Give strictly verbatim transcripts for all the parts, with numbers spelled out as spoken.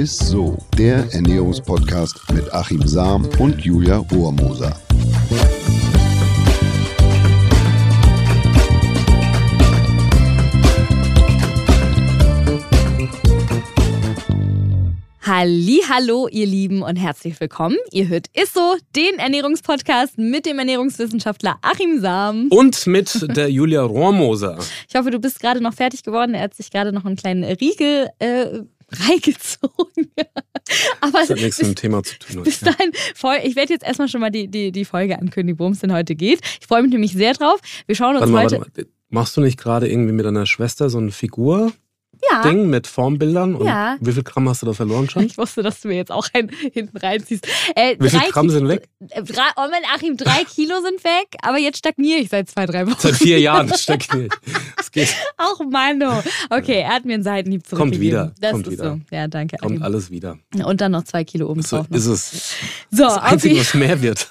ist so, der Ernährungspodcast mit Achim Sam und Julia Rohrmoser. Hallihallo, ihr Lieben, und herzlich willkommen. Ihr hört Ist so, den Ernährungspodcast mit dem Ernährungswissenschaftler Achim Sam. Und mit der Julia Rohrmoser. Ich hoffe, du bist gerade noch fertig geworden. Er hat sich gerade noch einen kleinen Riegel äh, reingezogen. Aber das hat nichts mit dem Thema zu tun. Bis dahin, ich werde jetzt erstmal schon mal die, die, die Folge ankündigen, worum es denn heute geht. Ich freue mich nämlich sehr drauf. Wir schauen uns warte mal, heute... Warte mal. Machst du nicht gerade irgendwie mit deiner Schwester so eine Figur? Ja. Ding mit Formbildern. Und ja. Wie viel Gramm hast du da verloren schon? Ich wusste, dass du mir jetzt auch einen hinten reinziehst. Äh, wie viel Gramm Kilo, sind weg? Drei, oh mein Achim, drei Kilo sind weg, aber jetzt stagniere ich seit zwei, drei Wochen. Seit vier Jahren stagniere ich. Das geht. Ach Mano. Okay, er hat mir einen Seitenhieb zurückgegeben. Kommt wieder. Das kommt ist wieder. so. Ja, danke. Kommt Achim. alles wieder. Und dann noch zwei Kilo oben So drauf. ist es. So, das Einzige, auf was mehr wird.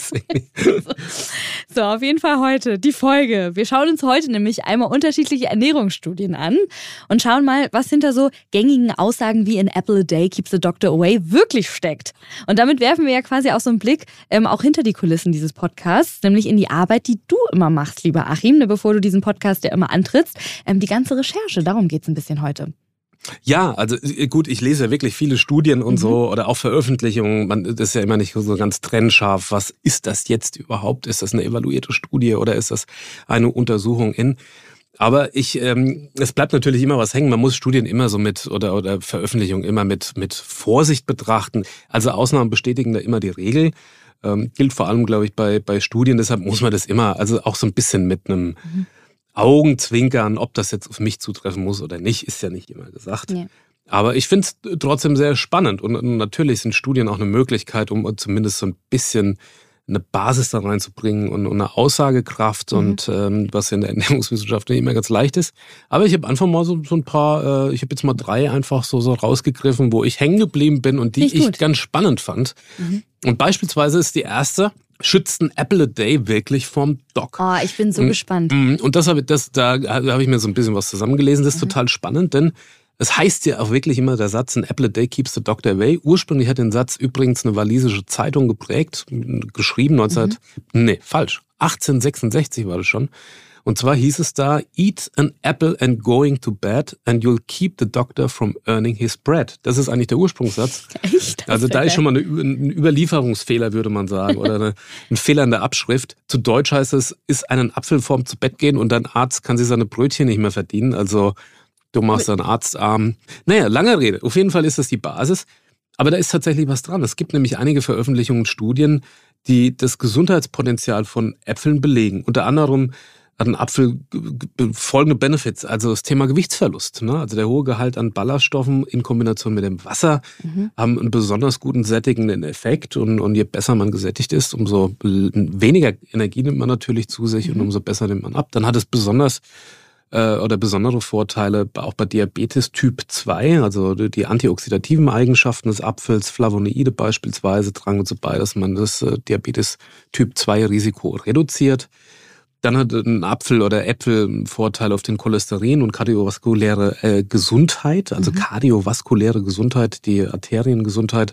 So, auf jeden Fall heute die Folge. Wir schauen uns heute nämlich einmal unterschiedliche Ernährungsstudien an und schauen mal, was hinter so gängigen Aussagen wie "an apple a day keeps the doctor away" wirklich steckt. Und damit werfen wir ja quasi auch so einen Blick ähm, auch hinter die Kulissen dieses Podcasts, nämlich in die Arbeit, die du immer machst, lieber Achim, ne, bevor du diesen Podcast ja immer antrittst. Ähm, die ganze Recherche, darum geht es ein bisschen heute. Ja, also gut, ich lese ja wirklich viele Studien und mhm. so oder auch Veröffentlichungen. Man, das ist ja immer nicht so ganz trennscharf. Was ist das jetzt überhaupt? Ist das eine evaluierte Studie oder ist das eine Untersuchung in? Aber ich, ähm, es bleibt natürlich immer was hängen. Man muss Studien immer so mit oder oder Veröffentlichungen immer mit mit Vorsicht betrachten. Also Ausnahmen bestätigen da immer die Regel. Ähm, gilt vor allem, glaube ich, bei bei Studien. Deshalb muss man das immer, also auch so ein bisschen mit einem mhm. Augenzwinkern, ob das jetzt auf mich zutreffen muss oder nicht, ist ja nicht immer gesagt. Ja. Aber ich finde es trotzdem sehr spannend. Und natürlich sind Studien auch eine Möglichkeit, um zumindest so ein bisschen eine Basis da reinzubringen und eine Aussagekraft mhm. und ähm, was in der Ernährungswissenschaft nicht immer ganz leicht ist. Aber ich habe einfach mal so, so ein paar, äh, ich habe jetzt mal drei einfach so, so rausgegriffen, wo ich hängen geblieben bin und die ich, ich ganz spannend fand. Mhm. Und beispielsweise ist die erste: Schützt ein apple a day wirklich vorm Doc? Oh, ich bin so und, gespannt. Und das habe ich, das, da habe ich mir so ein bisschen was zusammengelesen. Das ist mhm. total spannend, denn es heißt ja auch wirklich immer der Satz, "an apple a day keeps the doctor away". Ursprünglich hat den Satz übrigens eine walisische Zeitung geprägt, geschrieben neunzehn... Mhm. Nee, falsch. achtzehnhundertsechsundsechzig war das schon. Und zwar hieß es da: "Eat an apple and going to bed and you'll keep the doctor from earning his bread." Das ist eigentlich der Ursprungssatz. Echt? Also da ist schon mal eine, ein Überlieferungsfehler, würde man sagen, oder eine, ein Fehler in der Abschrift. Zu Deutsch heißt es: "Iss einen Apfel vorm zu Bett gehen und dein Arzt kann sich seine Brötchen nicht mehr verdienen." Also du machst einen Arztarm. Naja, lange Rede. Auf jeden Fall ist das die Basis. Aber da ist tatsächlich was dran. Es gibt nämlich einige Veröffentlichungen und Studien, die das Gesundheitspotenzial von Äpfeln belegen. Unter anderem hat ein Apfel folgende Benefits, also das Thema Gewichtsverlust. Ne? Also der hohe Gehalt an Ballaststoffen in Kombination mit dem Wasser mhm. haben einen besonders guten sättigenden Effekt. Und, und je besser man gesättigt ist, umso weniger Energie nimmt man natürlich zu sich mhm. und umso besser nimmt man ab. Dann hat es besonders äh, oder besondere Vorteile auch bei Diabetes Typ zwei, also die antioxidativen Eigenschaften des Apfels, Flavonoide beispielsweise, tragen dazu bei, dass man das äh, Diabetes Typ zwei Risiko reduziert. Dann hat ein Apfel oder Äpfel einen Vorteil auf den Cholesterin- und kardiovaskuläre äh, Gesundheit, also mhm. kardiovaskuläre Gesundheit, die Arteriengesundheit,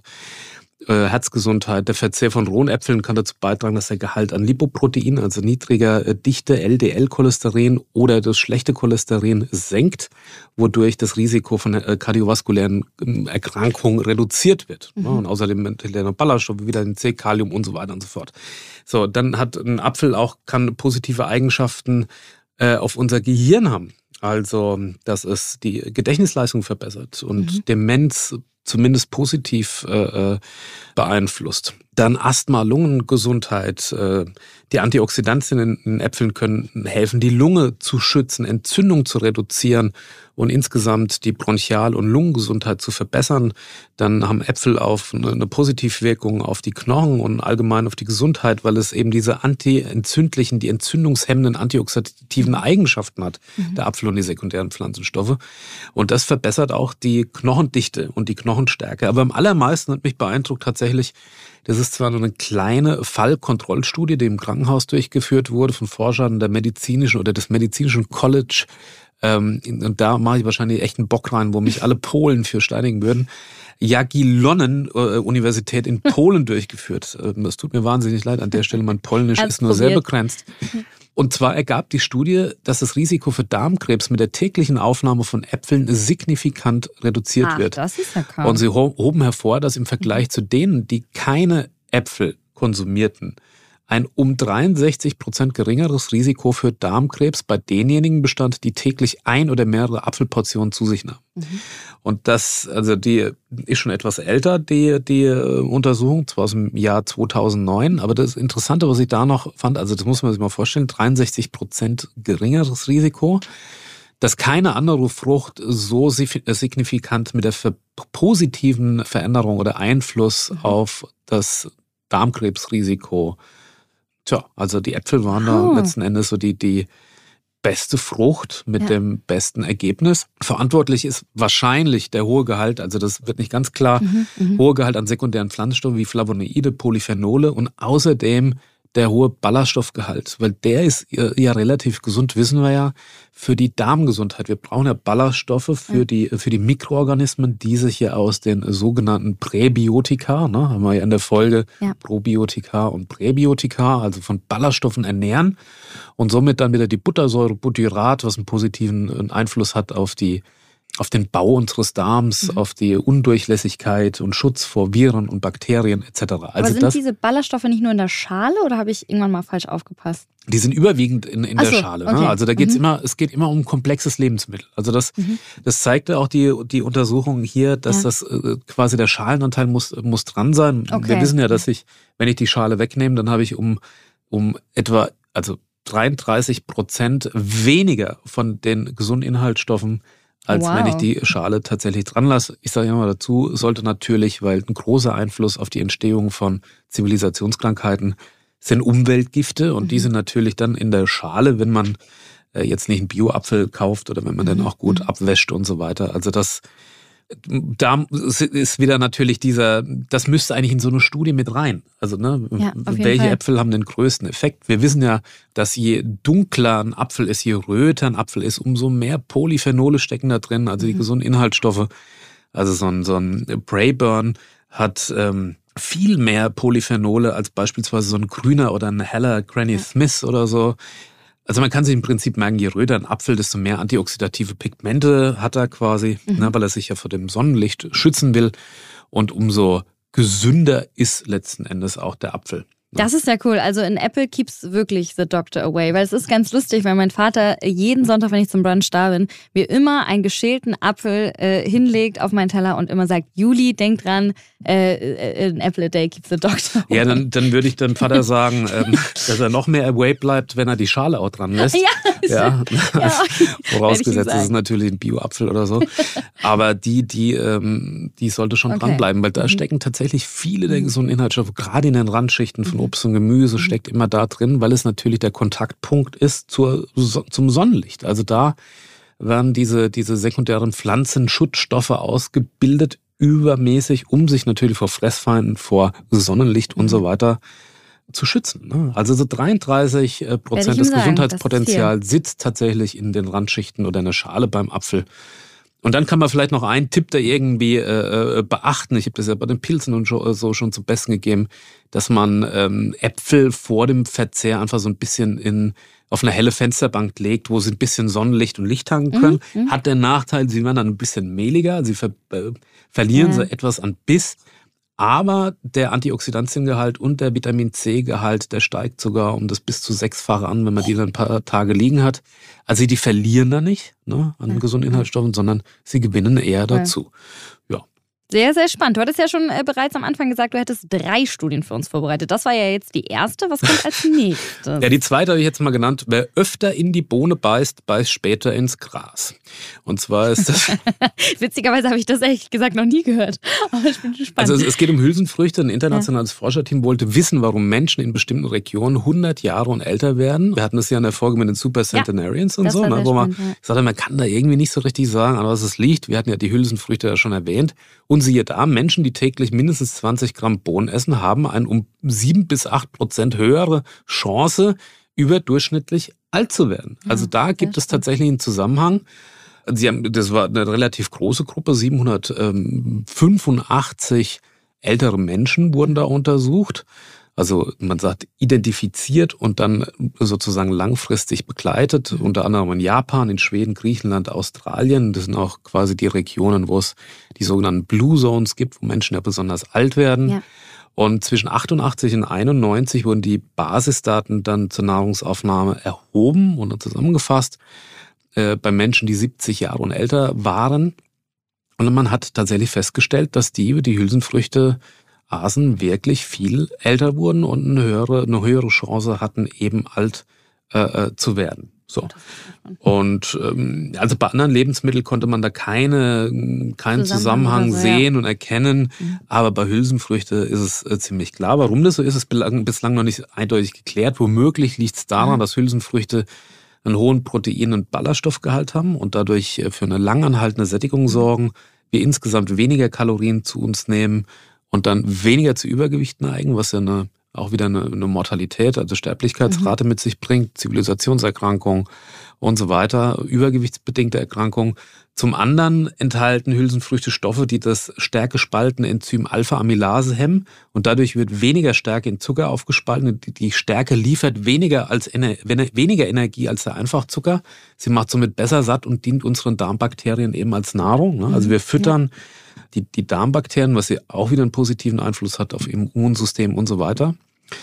äh, Herzgesundheit. Der Verzehr von rohen Äpfeln kann dazu beitragen, dass der Gehalt an Lipoprotein, also niedriger äh, Dichte L D L-Cholesterin oder das schlechte Cholesterin senkt, wodurch das Risiko von äh, kardiovaskulären äh, Erkrankungen reduziert wird. Mhm. Ja, und außerdem enthaltene Ballaststoffe, Vitamin C, Kalium und so weiter und so fort. So, dann hat ein Apfel auch, kann positive Eigenschaften äh, auf unser Gehirn haben. Also, dass es die Gedächtnisleistung verbessert und mhm. Demenz zumindest positiv äh, beeinflusst. Dann Asthma, Lungengesundheit. Äh, die Antioxidantien in, in Äpfeln können helfen, die Lunge zu schützen, Entzündung zu reduzieren und insgesamt die Bronchial- und Lungengesundheit zu verbessern. Dann haben Äpfel auf eine, eine Positivwirkung auf die Knochen und allgemein auf die Gesundheit, weil es eben diese antientzündlichen, die entzündungshemmenden antioxidativen Eigenschaften hat, mhm. der Apfel und die sekundären Pflanzenstoffe. Und das verbessert auch die Knochendichte und die Knochenstärke. Aber am allermeisten hat mich beeindruckt tatsächlich, das ist zwar nur eine kleine Fallkontrollstudie, die im Krankenhaus durchgeführt wurde von Forschern der medizinischen oder des medizinischen College Ähm, und da mache ich wahrscheinlich echt einen Bock rein, wo mich alle Polen für steinigen würden. Jagiellonen-Universität in Polen durchgeführt. Das tut mir wahnsinnig leid an der Stelle. Mein Polnisch Hat's ist nur probiert. sehr begrenzt. Und zwar ergab die Studie, dass das Risiko für Darmkrebs mit der täglichen Aufnahme von Äpfeln signifikant reduziert Ach, wird. das ist ja kaum. Und sie hoben hervor, dass im Vergleich zu denen, die keine Äpfel konsumierten, ein um dreiundsechzig Prozent geringeres Risiko für Darmkrebs bei denjenigen bestand, die täglich ein oder mehrere Apfelportionen zu sich nahmen. Mhm. Und das, also die ist schon etwas älter, die, die Untersuchung, zwar aus dem Jahr zweitausendneun, aber das Interessante, was ich da noch fand, also das muss man sich mal vorstellen, dreiundsechzig Prozent geringeres Risiko, dass keine andere Frucht so signifikant mit der positiven Veränderung oder Einfluss mhm. auf das Darmkrebsrisiko. Tja, also die Äpfel waren oh. da letzten Endes so die, die beste Frucht mit ja. dem besten Ergebnis. Verantwortlich ist wahrscheinlich der hohe Gehalt, also das wird nicht ganz klar, mhm, hohe Gehalt an sekundären Pflanzenstoffen wie Flavonoide, Polyphenole und außerdem der hohe Ballaststoffgehalt, weil der ist ja relativ gesund, wissen wir ja, für die Darmgesundheit. Wir brauchen ja Ballaststoffe für ja. die für die Mikroorganismen, die sich ja aus den sogenannten Präbiotika, ne, haben wir ja in der Folge ja. Probiotika und Präbiotika, also von Ballaststoffen ernähren und somit dann wieder die Buttersäure, Butyrat, was einen positiven Einfluss hat auf die auf den Bau unseres Darms, mhm. auf die Undurchlässigkeit und Schutz vor Viren und Bakterien et cetera. Also aber sind das, diese Ballaststoffe nicht nur in der Schale oder habe ich irgendwann mal falsch aufgepasst? Die sind überwiegend in, in Ach der so, Schale. okay. Ne? Also da geht's mhm. immer, es geht immer um komplexes Lebensmittel. Also das, mhm. das zeigte auch die, die Untersuchung hier, dass ja. das äh, quasi der Schalenanteil muss, muss dran sein. Okay. Wir wissen ja, dass ich, wenn ich die Schale wegnehme, dann habe ich um, um etwa, also dreiunddreißig Prozent weniger von den gesunden Inhaltsstoffen, als wow. wenn ich die Schale tatsächlich dran lasse. Ich sage ja mal dazu, sollte natürlich, weil ein großer Einfluss auf die Entstehung von Zivilisationskrankheiten sind Umweltgifte und mhm. die sind natürlich dann in der Schale, wenn man äh, jetzt nicht einen Bio-Apfel kauft oder wenn man mhm. den auch gut abwäscht und so weiter. Also das, da ist wieder natürlich dieser, das müsste eigentlich in so eine Studie mit rein. Also ne, ja, welche Äpfel haben den größten Effekt? Wir wissen ja, dass je dunkler ein Apfel ist, je röter ein Apfel ist, umso mehr Polyphenole stecken da drin, also die mhm. gesunden Inhaltsstoffe. Also so ein, so ein Braeburn hat ähm, viel mehr Polyphenole als beispielsweise so ein grüner oder ein heller Granny Smith oder so. Also man kann sich im Prinzip merken, je röter ein Apfel, desto mehr antioxidative Pigmente hat er quasi, mhm. ne, weil er sich ja vor dem Sonnenlicht schützen will. Und umso gesünder ist letzten Endes auch der Apfel. Das ist ja cool. Also in Apple keeps wirklich the doctor away. Weil es ist ganz lustig, weil mein Vater jeden Sonntag, wenn ich zum Brunch da bin, mir immer einen geschälten Apfel äh, hinlegt auf meinen Teller und immer sagt, Juli, denk dran, äh, an apple a day keeps the doctor away. Ja, dann, dann würde ich dem Vater sagen, ähm, dass er noch mehr away bleibt, wenn er die Schale auch dran lässt. Ja, ja. ja okay. Vorausgesetzt, es ist natürlich ein Bio-Apfel oder so. Aber die, die, ähm, die sollte schon okay. dranbleiben, weil da mhm. stecken tatsächlich viele der gesunden Inhaltsstoffe, gerade in den Randschichten von Obst und Gemüse, mhm. steckt immer da drin, weil es natürlich der Kontaktpunkt ist zur, zum Sonnenlicht. Also da werden diese, diese sekundären Pflanzenschutzstoffe ausgebildet, übermäßig, um sich natürlich vor Fressfeinden, vor Sonnenlicht und so weiter zu schützen. Also so dreiunddreißig Prozent des Gesundheitspotenzials sitzt tatsächlich in den Randschichten oder in der Schale beim Apfel. Und dann kann man vielleicht noch einen Tipp da irgendwie äh, beachten. Ich habe das ja bei den Pilzen und so schon zum Besten gegeben, dass man ähm, Äpfel vor dem Verzehr einfach so ein bisschen in auf eine helle Fensterbank legt, wo sie ein bisschen Sonnenlicht und Licht tanken können. Mhm, hat den Nachteil, sie werden dann ein bisschen mehliger, sie ver äh, verlieren ja. so etwas an Biss. Aber der Antioxidantiengehalt und der Vitamin-C-Gehalt, der steigt sogar um das bis zu sechsfache an, wenn man die dann ein paar Tage liegen hat. Also die verlieren da nicht ne, an ja. gesunden Inhaltsstoffen, sondern sie gewinnen eher dazu. Ja. Sehr, sehr spannend. Du hattest ja schon äh, bereits am Anfang gesagt, du hättest drei Studien für uns vorbereitet. Das war ja jetzt die erste. Was kommt als nächstes? Ja, die zweite habe ich jetzt mal genannt. Wer öfter in die Bohne beißt, beißt später ins Gras. Und zwar ist das... Witzigerweise habe ich das ehrlich gesagt noch nie gehört. Aber ich bin gespannt. Also es geht um Hülsenfrüchte. Ein internationales ja. Forscherteam wollte wissen, warum Menschen in bestimmten Regionen hundert Jahre und älter werden. Wir hatten das ja in der Folge mit den Super Centenarians ja, und so, ne, wo man spannend, ja. sagte, man kann da irgendwie nicht so richtig sagen, an was es liegt. Wir hatten ja die Hülsenfrüchte ja schon erwähnt. Und siehe da, Menschen, die täglich mindestens zwanzig Gramm Bohnen essen, haben eine um sieben bis acht Prozent höhere Chance, überdurchschnittlich alt zu werden. Ja, also da gibt es tatsächlich einen Zusammenhang. Sie haben, das war eine relativ große Gruppe, siebenhundertfünfundachtzig ältere Menschen wurden da untersucht. Also man sagt identifiziert und dann sozusagen langfristig begleitet, unter anderem in Japan, in Schweden, Griechenland, Australien. Das sind auch quasi die Regionen, wo es die sogenannten Blue Zones gibt, wo Menschen ja besonders alt werden. Ja. Und zwischen achtundachtzig und einundneunzig wurden die Basisdaten dann zur Nahrungsaufnahme erhoben und dann zusammengefasst äh, bei Menschen, die siebzig Jahre und älter waren. Und man hat tatsächlich festgestellt, dass die, die Hülsenfrüchte aßen, wirklich viel älter wurden und eine höhere, eine höhere Chance hatten, eben alt äh, zu werden. So. Und ähm, also bei anderen Lebensmitteln konnte man da keine, keinen Zusammenhang, Zusammenhang so, sehen ja. und erkennen, mhm. aber bei Hülsenfrüchte ist es äh, ziemlich klar. Warum das so ist, ist bislang noch nicht eindeutig geklärt. Womöglich liegt es daran, mhm. dass Hülsenfrüchte einen hohen Protein- und Ballaststoffgehalt haben und dadurch für eine langanhaltende Sättigung sorgen, wir insgesamt weniger Kalorien zu uns nehmen und dann weniger zu Übergewicht neigen, was ja eine, auch wieder eine, eine Mortalität, also Sterblichkeitsrate mhm. mit sich bringt, Zivilisationserkrankungen und so weiter, übergewichtsbedingte Erkrankungen. Zum anderen enthalten Hülsenfrüchte Stoffe, die das stärkespaltende Enzym Alpha-Amylase hemmen und dadurch wird weniger Stärke in Zucker aufgespalten. Die Stärke liefert weniger, als, weniger Energie als der Einfachzucker. Sie macht somit besser satt und dient unseren Darmbakterien eben als Nahrung. Also wir füttern ja. die, die Darmbakterien, was sie auch wieder einen positiven Einfluss hat auf im Immunsystem und so weiter.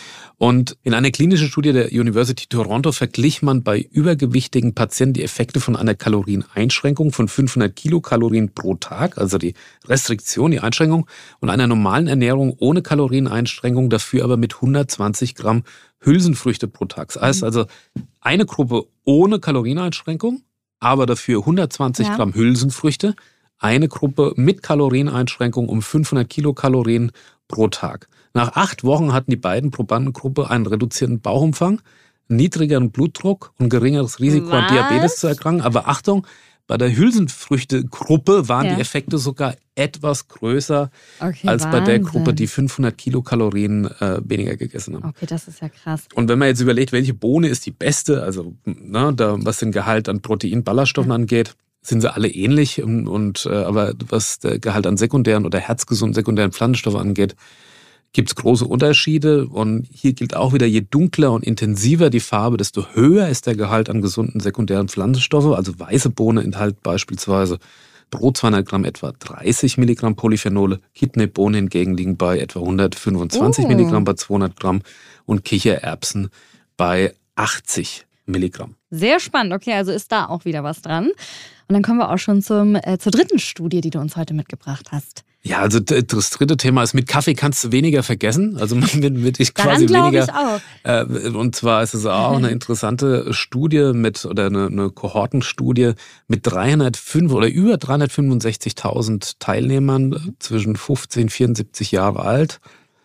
Und in einer klinischen Studie der University Toronto verglich man bei übergewichtigen Patienten die Effekte von einer Kalorieneinschränkung von fünfhundert Kilokalorien pro Tag, also die Restriktion, die Einschränkung, und einer normalen Ernährung ohne Kalorieneinschränkung, dafür aber mit hundertzwanzig Gramm Hülsenfrüchte pro Tag. Das heißt also eine Gruppe ohne Kalorieneinschränkung, aber dafür hundertzwanzig ja. Gramm Hülsenfrüchte, eine Gruppe mit Kalorieneinschränkung um fünfhundert Kilokalorien pro Tag. Nach acht Wochen hatten die beiden Probandengruppe einen reduzierten Bauchumfang, niedrigeren Blutdruck und geringeres Risiko Was? an Diabetes zu erkranken. Aber Achtung, bei der Hülsenfrüchte-Gruppe waren ja. die Effekte sogar etwas größer okay, als Wahnsinn. bei der Gruppe, die fünfhundert Kilokalorien äh, weniger gegessen haben. Okay, das ist ja krass. Und wenn man jetzt überlegt, welche Bohne ist die beste, also na, da, was den Gehalt an Protein, Ballaststoffen ja. angeht, sind sie alle ähnlich. Und, und äh, aber was der Gehalt an sekundären oder herzgesunden sekundären Pflanzenstoffen angeht, gibt es große Unterschiede. Und hier gilt auch wieder, je dunkler und intensiver die Farbe, desto höher ist der Gehalt an gesunden sekundären Pflanzenstoffen. Also weiße Bohne enthält beispielsweise pro zweihundert Gramm etwa dreißig Milligramm Polyphenole. Kidneybohnen hingegen liegen bei etwa hundertfünfundzwanzig oh. Milligramm bei zweihundert Gramm und Kichererbsen bei achtzig Milligramm. Sehr spannend. Okay, also ist da auch wieder was dran. Und dann kommen wir auch schon zum, äh, zur dritten Studie, die du uns heute mitgebracht hast. Ja, also das dritte Thema ist, mit Kaffee kannst du weniger vergessen. Also mit, mit ich quasi Daran weniger. Ich auch. Äh, und zwar ist es auch eine interessante Studie mit oder eine, eine Kohortenstudie mit dreihundertfünf oder über dreihundertfünfundsechzigtausend Teilnehmern mhm. zwischen fünfzehn und vierundsiebzig Jahre alt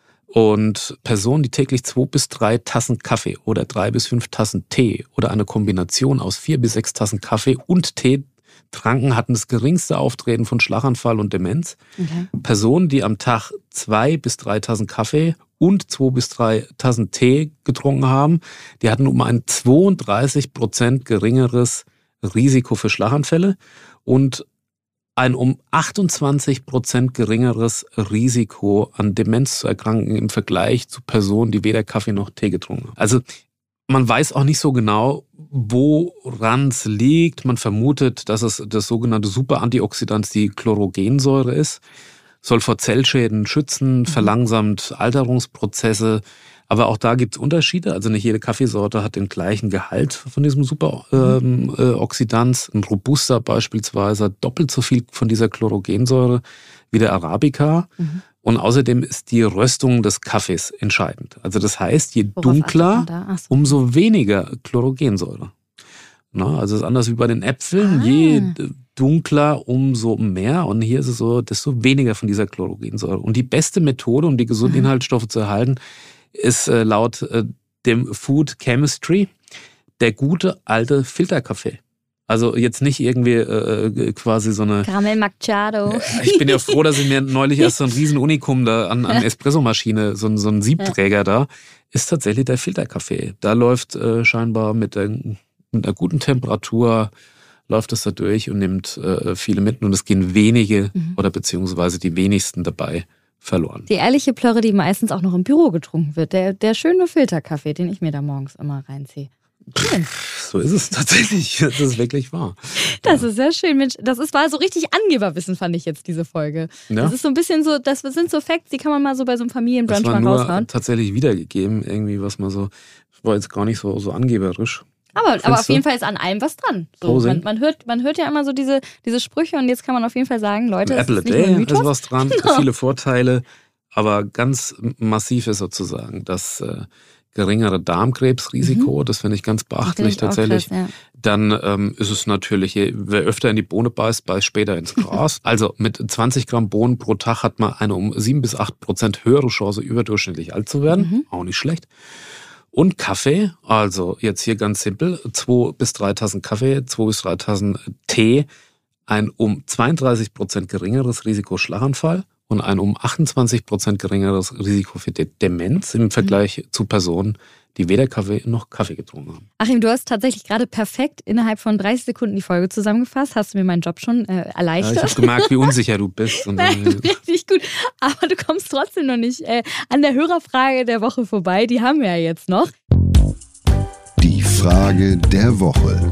und Personen, die täglich zwei bis drei Tassen Kaffee oder drei bis fünf Tassen Tee oder eine Kombination aus vier bis sechs Tassen Kaffee und Tee tranken, hatten das geringste Auftreten von Schlaganfall und Demenz. Okay. Personen, die am Tag zwei bis drei Tassen Kaffee und zwei bis drei Tassen Tee getrunken haben, die hatten um ein zweiunddreißig Prozent geringeres Risiko für Schlaganfälle und ein um achtundzwanzig Prozent geringeres Risiko an Demenz zu erkranken im Vergleich zu Personen, die weder Kaffee noch Tee getrunken haben. Also man weiß auch nicht so genau, woran es liegt. Man vermutet, dass es das sogenannte Superantioxidant, die Chlorogensäure ist. Soll vor Zellschäden schützen, verlangsamt Alterungsprozesse. Aber auch da gibt es Unterschiede. Also nicht jede Kaffeesorte hat den gleichen Gehalt von diesem Superoxidans. Ein Robusta beispielsweise hat doppelt so viel von dieser Chlorogensäure wie der Arabica. Mhm. Und außerdem ist die Röstung des Kaffees entscheidend. Also das heißt, je Worauf dunkler, so. umso weniger Chlorogensäure. Na, also es ist anders wie bei den Äpfeln. Ah. Je dunkler, umso mehr. Und hier ist es so, desto weniger von dieser Chlorogensäure. Und die beste Methode, um die gesunden Inhaltsstoffe zu erhalten, ist äh, laut äh, dem Food Chemistry der gute alte Filterkaffee. Also jetzt nicht irgendwie äh, quasi so eine... Caramel Macchiato. Ich bin ja froh, dass ich mir neulich erst so ein riesen Unikum da an, an Espressomaschine, so, so ein Siebträger da, ist tatsächlich der Filterkaffee. Da läuft äh, scheinbar mit, der, mit einer guten Temperatur, läuft das da durch und nimmt äh, viele mit. Und es gehen wenige mhm. oder beziehungsweise die wenigsten dabei verloren. Die ehrliche Plörre, die meistens auch noch im Büro getrunken wird. Der, der schöne Filterkaffee, den ich mir da morgens immer reinziehe. Schön. So ist es tatsächlich. Das ist wirklich wahr. Das ja. ist sehr schön. Mensch, das ist, war so richtig Angeberwissen, fand ich jetzt, diese Folge. Ja. Das ist so ein bisschen so, das sind so Facts, die kann man mal so bei so einem Familienbrunch mal raushauen. Das war nur tatsächlich wiedergegeben, irgendwie, was man so, das war jetzt gar nicht so, so angeberisch. Aber, aber auf jeden Fall ist an allem was dran. So, man, man, hört, man hört ja immer so diese, diese Sprüche und jetzt kann man auf jeden Fall sagen, Leute, es Apple ist nicht nur ein Mythos. Ist was dran, genau. Viele Vorteile, aber ganz massiv ist sozusagen das äh, geringere Darmkrebsrisiko, mhm. das finde ich ganz beachtlich ich tatsächlich. Krass, ja. Dann ähm, ist es natürlich, wer öfter in die Bohne beißt, beißt später ins Gras. Also mit zwanzig Gramm Bohnen pro Tag hat man eine um sieben bis acht Prozent höhere Chance, überdurchschnittlich alt zu werden. Mhm. Auch nicht schlecht. Und Kaffee, also jetzt hier ganz simpel, zwei bis drei Tassen Kaffee, zwei bis drei Tassen Tee, ein um zweiunddreißig Prozent geringeres Risiko Schlaganfall und ein um achtundzwanzig Prozent geringeres Risiko für Demenz im Vergleich mhm. zu Personen, die weder Kaffee noch Kaffee getrunken haben. Achim, du hast tatsächlich gerade perfekt innerhalb von dreißig Sekunden die Folge zusammengefasst. Hast du mir meinen Job schon äh, erleichtert? Ja, ich habe gemerkt, wie unsicher du bist. Und Nein, richtig gut. Aber du kommst trotzdem noch nicht äh, an der Hörerfrage der Woche vorbei. Die haben wir ja jetzt noch. Die Frage der Woche.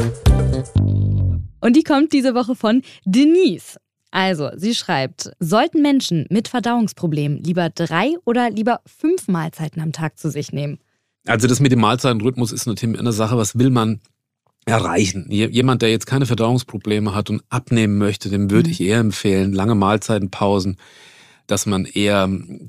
Und die kommt diese Woche von Denise. Also, sie schreibt, sollten Menschen mit Verdauungsproblemen lieber drei oder lieber fünf Mahlzeiten am Tag zu sich nehmen? Also das mit dem Mahlzeitenrhythmus ist natürlich eine Sache, was will man erreichen? Jemand, der jetzt keine Verdauungsprobleme hat und abnehmen möchte, dem würde mhm. ich eher empfehlen, lange Mahlzeitenpausen, dass man eher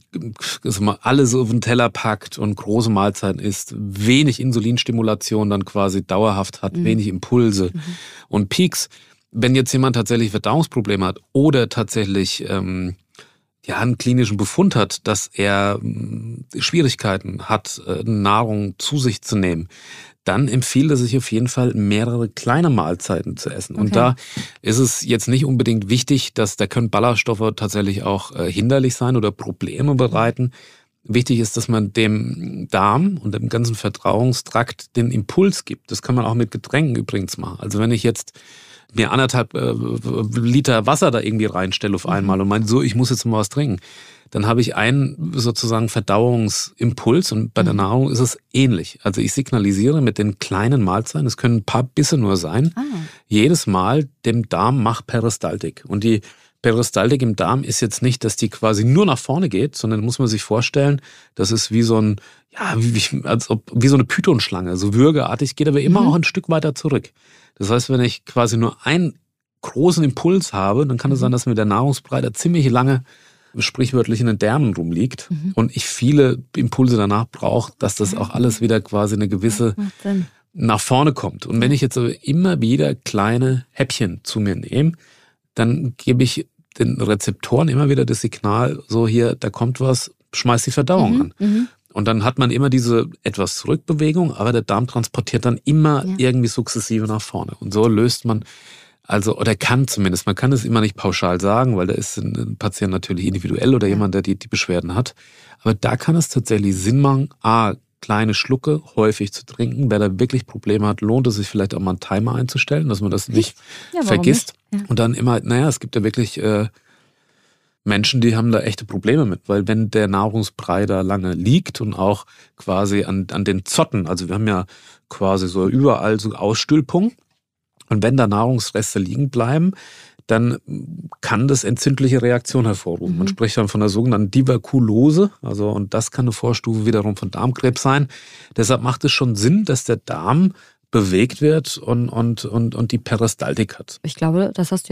dass man alles auf den Teller packt und große Mahlzeiten isst, wenig Insulinstimulation dann quasi dauerhaft hat, mhm. wenig Impulse mhm. und Peaks. Wenn jetzt jemand tatsächlich Verdauungsprobleme hat oder tatsächlich ähm, ja, einen klinischen Befund hat, dass er äh, Schwierigkeiten hat, äh, Nahrung zu sich zu nehmen, dann empfiehlt es sich auf jeden Fall, mehrere kleine Mahlzeiten zu essen. Okay. Und da ist es jetzt nicht unbedingt wichtig, dass da können Ballaststoffe tatsächlich auch äh, hinderlich sein oder Probleme bereiten. Wichtig ist, dass man dem Darm und dem ganzen Verdauungstrakt den Impuls gibt. Das kann man auch mit Getränken übrigens machen. Also wenn ich jetzt mir anderthalb äh, Liter Wasser da irgendwie reinstelle auf einmal und meine, so, ich muss jetzt mal was trinken, dann habe ich einen sozusagen Verdauungsimpuls und bei der Nahrung ist es ähnlich. Also ich signalisiere mit den kleinen Mahlzeiten, es können ein paar Bisse nur sein, ah. jedes Mal dem Darm macht Peristaltik. Und die Peristaltik im Darm ist jetzt nicht, dass die quasi nur nach vorne geht, sondern muss man sich vorstellen, das ist wie so ein, ja, wie, als ob, wie so eine Pythonschlange, so würgeartig, geht aber immer mhm. auch ein Stück weiter zurück. Das heißt, wenn ich quasi nur einen großen Impuls habe, dann kann es sein, dass mir der Nahrungsbrei da ziemlich lange sprichwörtlich in den Därmen rumliegt mhm. und ich viele Impulse danach brauche, dass das auch alles wieder quasi eine gewisse nach vorne kommt. Und wenn ich jetzt aber immer wieder kleine Häppchen zu mir nehme, dann gebe ich den Rezeptoren immer wieder das Signal, so hier, da kommt was, schmeiß die Verdauung mhm. an. Mhm. Und dann hat man immer diese etwas Zurückbewegung, aber der Darm transportiert dann immer ja. irgendwie sukzessive nach vorne. Und so löst man, also, oder kann zumindest, man kann es immer nicht pauschal sagen, weil da ist ein Patient natürlich individuell oder ja. jemand, der die, die Beschwerden hat. Aber da kann es tatsächlich Sinn machen, a, kleine Schlucke häufig zu trinken. Wer da wirklich Probleme hat, lohnt es sich vielleicht auch mal einen Timer einzustellen, dass man das nicht ja, vergisst. Nicht? Ja. Und dann immer, naja, es gibt ja wirklich äh, Menschen, die haben da echte Probleme mit, weil wenn der Nahrungsbrei da lange liegt und auch quasi an, an den Zotten, also wir haben ja quasi so überall so Ausstülpungen, und wenn da Nahrungsreste liegen bleiben, dann kann das entzündliche Reaktionen hervorrufen. Mhm. Man spricht dann von der sogenannten Diverkulose, also und das kann eine Vorstufe wiederum von Darmkrebs sein. Deshalb macht es schon Sinn, dass der Darm bewegt wird und, und, und, und die Peristaltik hat. Ich glaube, das hast du jetzt sehr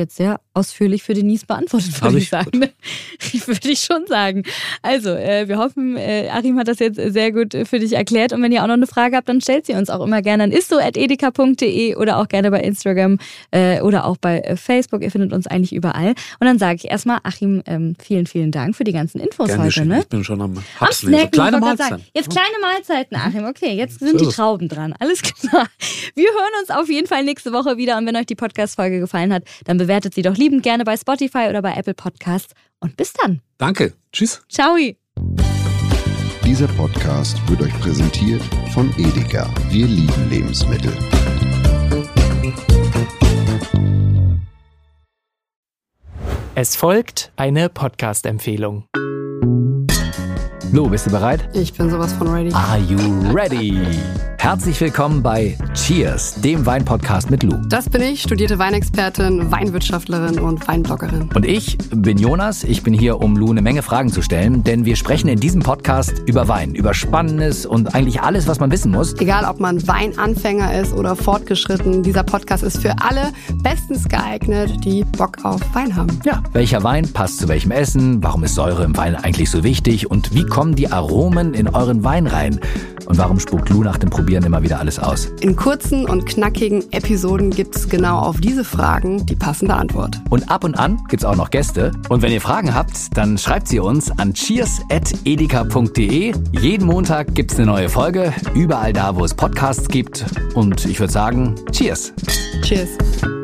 ausführlich für Denise beantwortet, würde ich, ich sagen. Würde ich schon sagen. Also, äh, wir hoffen, äh, Achim hat das jetzt sehr gut für dich erklärt. Und wenn ihr auch noch eine Frage habt, dann stellt sie uns auch immer gerne an isto at edeka punkt de oder auch gerne bei Instagram äh, oder auch bei äh, Facebook. Ihr findet uns eigentlich überall. Und dann sage ich erstmal, Achim, ähm, vielen, vielen Dank für die ganzen Infos Gerne heute. Ne? Ich bin schon am Hapslesen. Snacken, kleine Mahlzeiten. Jetzt kleine Mahlzeiten, Achim. Okay, jetzt sind die Trauben dran. Alles klar. Wir hören uns auf jeden Fall nächste Woche wieder. Und wenn euch die Podcast-Folge gefallen hat, dann bewertet sie doch liebend gerne bei Spotify oder bei Apple Podcasts. Und bis dann. Danke. Tschüss. Ciao. Dieser Podcast wird euch präsentiert von Edeka. Wir lieben Lebensmittel. Es folgt eine Podcast-Empfehlung. Lou, bist du bereit? Ich bin sowas von ready. Are you ready? Herzlich willkommen bei Cheers, dem Wein-Podcast mit Lou. Das bin ich, studierte Weinexpertin, Weinwirtschaftlerin und Weinbloggerin. Und ich bin Jonas. Ich bin hier, um Lou eine Menge Fragen zu stellen, denn wir sprechen in diesem Podcast über Wein, über Spannendes und eigentlich alles, was man wissen muss. Egal, ob man Weinanfänger ist oder fortgeschritten, dieser Podcast ist für alle bestens geeignet, die Bock auf Wein haben. Ja, welcher Wein passt zu welchem Essen? Warum ist Säure im Wein eigentlich so wichtig? Und wie kommen die Aromen in euren Wein rein? Und warum spuckt Lou nach dem Probieren immer wieder alles aus? In kurzen und knackigen Episoden gibt's genau auf diese Fragen die passende Antwort. Und ab und an gibt's auch noch Gäste. Und wenn ihr Fragen habt, dann schreibt sie uns an cheers at edeka punkt de. Jeden Montag gibt's eine neue Folge, überall da, wo es Podcasts gibt. Und ich würde sagen, Cheers. Cheers.